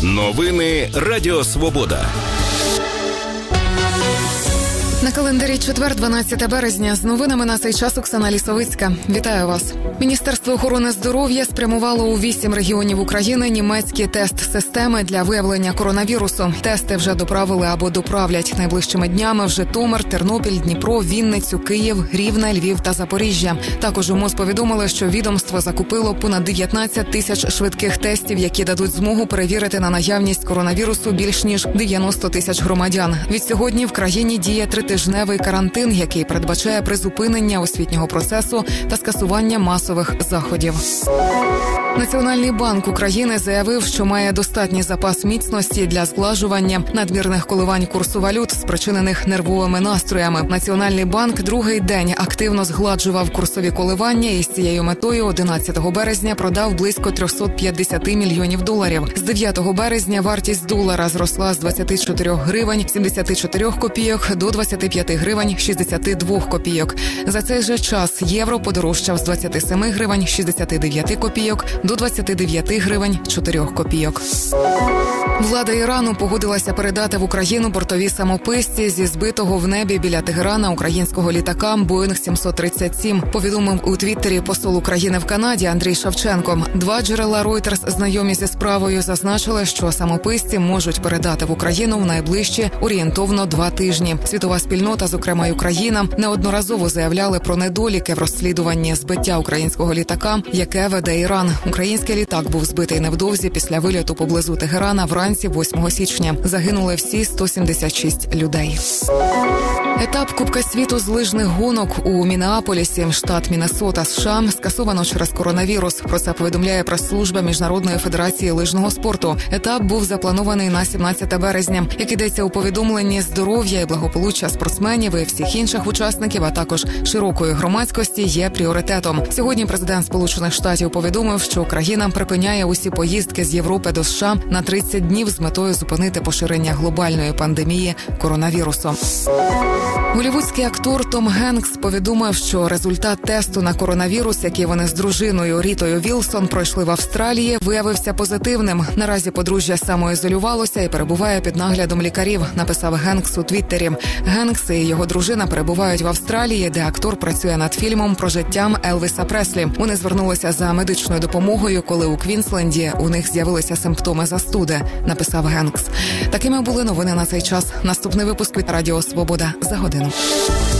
Новини Радіо Свобода. На календарі четвер, 12 березня. З новинами на цей час Оксана Лісовицька. Вітаю вас. Міністерство охорони здоров'я спрямувало у 8 регіонів України німецькі тест-системи для виявлення коронавірусу. Тести вже доправили або доправлять найближчими днями в Житомир, Тернопіль, Дніпро, Вінницю, Київ, Рівне, Львів та Запоріжжя. Також у МОЗ повідомили, що відомство закупило понад 19 тисяч швидких тестів, які дадуть змогу перевірити на наявність коронавірусу більш ніж 90 тисяч громадян. Відсьогодні в країні діє 3-тижневий карантин, який передбачає призупинення освітнього процесу та скасування масових заходів. Національний банк України заявив, що має достатній запас міцності для зглажування надмірних коливань курсу валют, спричинених нервовими настроями. Національний банк другий день активно згладжував курсові коливання і з цією метою 11 березня продав близько 350 мільйонів доларів. З 9 березня вартість долара зросла з 24 гривень 74 копійок до 25 гривень 62 копійок. За цей же час євро подорожчав з 27 гривень 69 копійок до 29 гривень 4 копійок. Влада Ірану погодилася передати в Україну бортові самописці зі збитого в небі біля Тегерана українського літака Боїнг 737, повідомив у Твіттері посол України в Канаді Андрій Шевченко. Два джерела Reuters, знайомі зі справою, зазначили, що самописці можуть передати в Україну в найближчі орієнтовно 2 тижні. Світова спільнота, зокрема й Україна, неодноразово заявляли про недоліки в розслідуванні збиття українського літака, яке веде Іран. Український літак був збитий невдовзі після вильоту поблизу Тегерана вранці 8 січня. Загинули всі 176 людей. Етап Кубка світу з лижних гонок у Міннеаполісі, штат Міннесота, США, скасовано через коронавірус. Про це повідомляє прес-служба Міжнародної федерації лижного спорту. Етап був запланований на 17 березня. Як ідеться у повідомленні, здоров'я і благополуччя спортсменів і всіх інших учасників, а також широкої громадськості є пріоритетом. Сьогодні президент Сполучених Штатів повідомив, що країна припиняє усі поїздки з Європи до США на 30 днів з метою зупинити поширення глобальної пандемії коронавірусу. Голлівудський актор Том Генкс повідомив, що результат тесту на коронавірус, який вони з дружиною Рітою Вілсон пройшли в Австралії, виявився позитивним. Наразі подружжя самоізолювалося і перебуває під наглядом лікарів, написав Генкс у Твіттері. Генкс і його дружина перебувають в Австралії, де актор працює над фільмом про життя Елвіса Преслі. Вони звернулися за медичною допомогою, коли у Квінсленді у них з'явилися симптоми застуди, написав Генкс. Такими були новини на цей час. Наступний випуск від Радіо Свобода за годину.